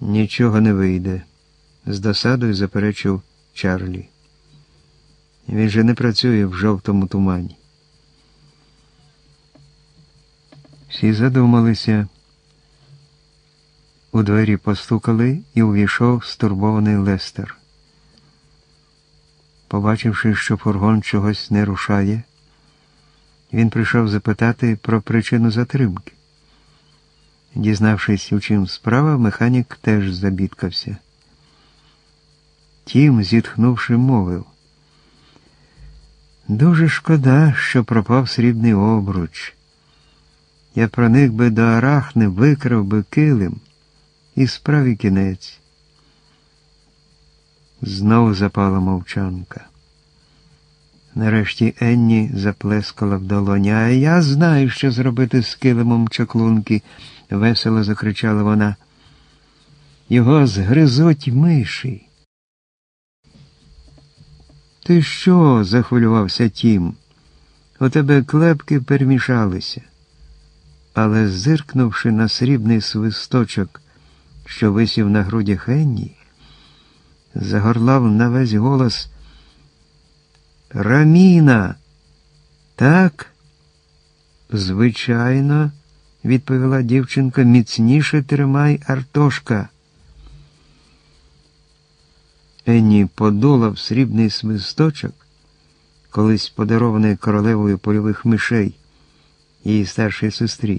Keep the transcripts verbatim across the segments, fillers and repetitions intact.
Нічого не вийде, з досадою заперечив Чарлі. Він же не працює в жовтому тумані. Всі задумалися. У двері постукали, і увійшов стурбований Лестер. Побачивши, що фургон чогось не рушає, він прийшов запитати про причину затримки. Дізнавшись, у чим справа, механік теж забідкався. Тім, зітхнувши, мовив: «Дуже шкода, що пропав срібний обруч. Я проник би до Арахни, викрав би килим, і справі кінець». Знову запала мовчанка. Нарешті Енні заплескала в долоні. «А я знаю, що зробити з килимом чаклунки», — весело закричала вона. «Його згризуть миші». «Ти що?» — захвилювався Тім. «У тебе клепки перемішалися». Але, зиркнувши на срібний свисточок, що висів на грудях Енні, загорлав на весь голос: «Раміна!» «Так?» «Звичайно», — відповіла дівчинка, — «міцніше тримай, Артошка». Енні подула в срібний свисточок, колись подарований королевою польових мишей, її старшій сестрі.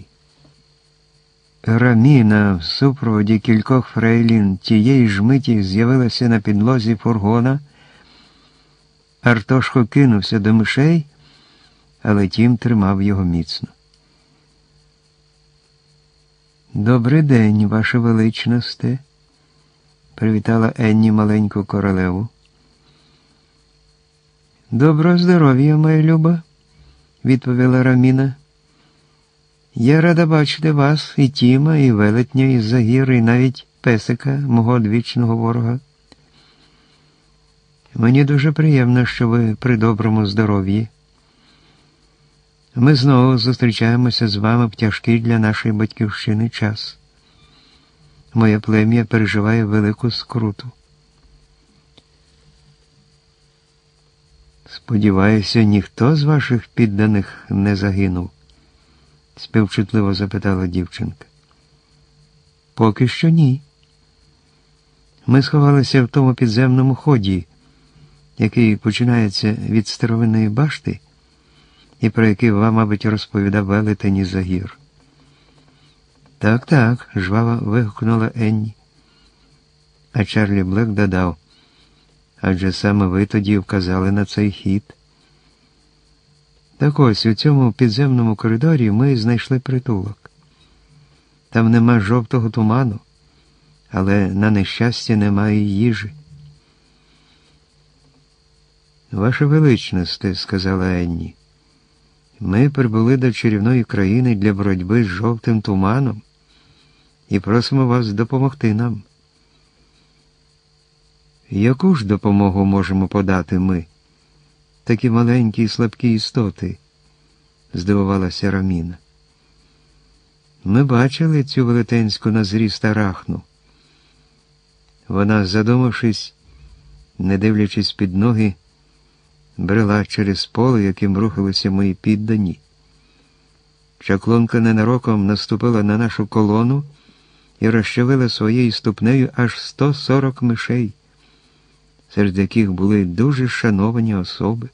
Раміна в супроводі кількох фрейлін тієї ж миті з'явилася на підлозі фургона. Артошко кинувся до мишей, але Тім тримав його міцно. «Добрий день, Ваше Величносте», — привітала Енні маленьку королеву. «Доброго здоров'я, моя люба», — відповіла Раміна. «Я рада бачити вас, і Тіма, і велетня із Загір, і навіть песика, мого одвічного ворога. Мені дуже приємно, що ви при доброму здоров'ї. Ми знову зустрічаємося з вами в тяжкий для нашої батьківщини час. Моє плем'я переживає велику скруту. Сподіваюся, ніхто з ваших підданих не загинув?» — співчутливо запитала дівчинка. «Поки що ні. Ми сховалися в тому підземному ході, який починається від старовинної башти, і про який вам, мабуть, розповідав велетень із Загір». «Так, так», — жваво вигукнула Енні. А Чарлі Блек додав: «Адже саме ви тоді вказали на цей хід». Так ось, у цьому підземному коридорі ми знайшли притулок. Там нема жовтого туману, але, на нещастя, немає їжі. «Ваше Величносте», — сказала Енні, — «ми прибули до чарівної країни для боротьби з жовтим туманом і просимо вас допомогти нам». «Яку ж допомогу можемо подати ми, такі маленькі і слабкі істоти?» — здивувалася Раміна. «Ми бачили цю велетенську на зріст Арахну». Вона, задумавшись, не дивлячись під ноги, брела через поле, яким рухалися мої піддані. Чаклунка ненароком наступила на нашу колону і розчавила своєю ступнею аж сто сорок мишей, серед яких були дуже шановані особи.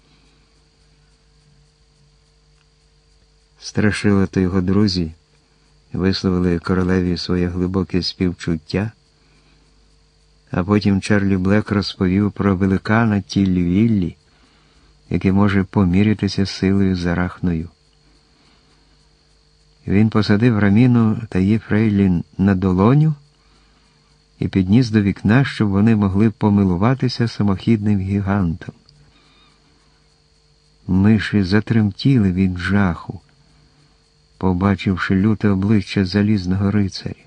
Страшила та його друзі висловили королеві своє глибоке співчуття, а потім Чарлі Блек розповів про великана Тіллі-Віллі, який може помірятися силою з Арахною. Він посадив Раміну та її фрейлін на долоню і підніс до вікна, щоб вони могли помилуватися самохідним гігантом. Миші затремтіли від жаху, побачивши люте обличчя залізного рицаря.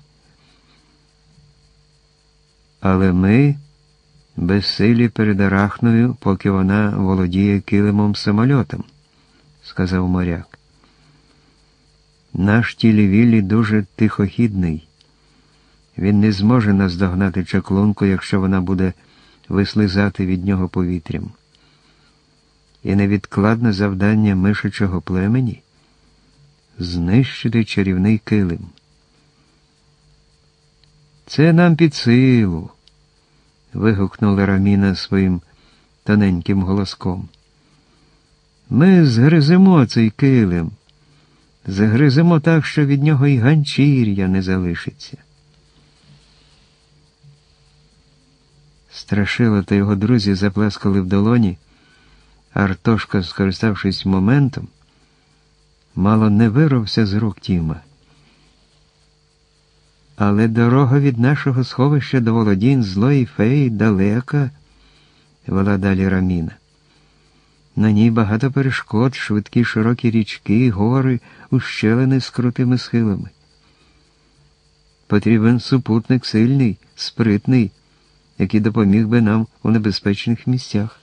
Але ми безсилі перед Арахною, поки вона володіє килимом-самольотом, сказав моряк. Наш Тіллі-Віллі дуже тихохідний, Він не зможе наздогнати чаклунку, якщо вона буде вислизати від нього повітрям. І невідкладне завдання мишачого племені – знищити чарівний килим. «Це нам під силу!» – вигукнула Раміна своїм тоненьким голоском. «Ми згриземо цей килим, загриземо так, що від нього й ганчір'я не залишиться». Страшила та його друзі заплескали в долоні, а Артошка, скориставшись моментом, мало не вирвався з рук Тіма. «Але дорога від нашого сховища до володінь злої феї далека», – вела далі Раміна. «На ній багато перешкод, швидкі широкі річки, гори, ущелини з крутими схилами. Потрібен супутник сильний, спритний, який допоміг би нам у небезпечних місцях».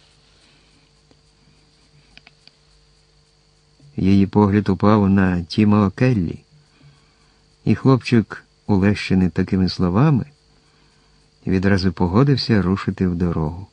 Її погляд упав на Тіма Океллі, і хлопчик, улещений такими словами, відразу погодився рушити в дорогу.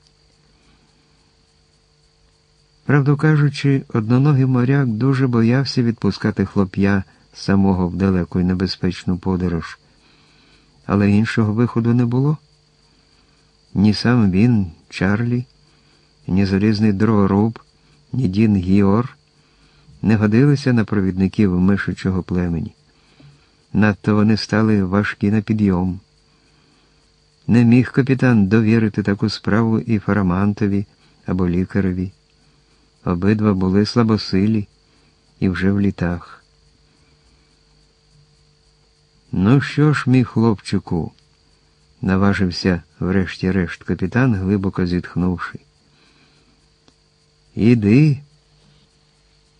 Правду кажучи, одноногий моряк дуже боявся відпускати хлоп'я самого в далеку й небезпечну подорож, але іншого виходу не було. Ні сам він, Чарлі, ні залізний дроворуб, ні Дін Гіор не годилися на провідників мишачого племені. Надто вони стали важкі на підйом. Не міг капітан довірити таку справу і Фарамантові або лікареві. Обидва були слабосилі і вже в літах. «Ну що ж, мій хлопчику», – наважився врешті-решт капітан, глибоко зітхнувши. «Іди,